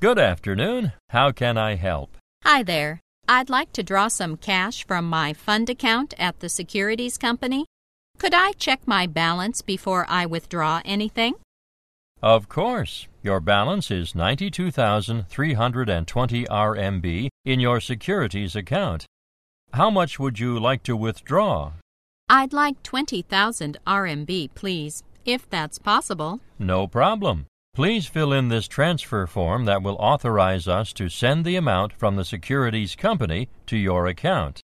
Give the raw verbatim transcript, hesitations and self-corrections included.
Good afternoon. How can I help? Hi there. I'd like to draw some cash from my fund account at the securities company. Could I check my balance before I withdraw anything? Of course. Your balance is ninety-two thousand three hundred twenty R M B in your securities account. How much would you like to withdraw? I'd like twenty thousand R M B, please, if that's possible. No problem. Please fill in this transfer form that will authorize us to send the amount from the securities company to your account.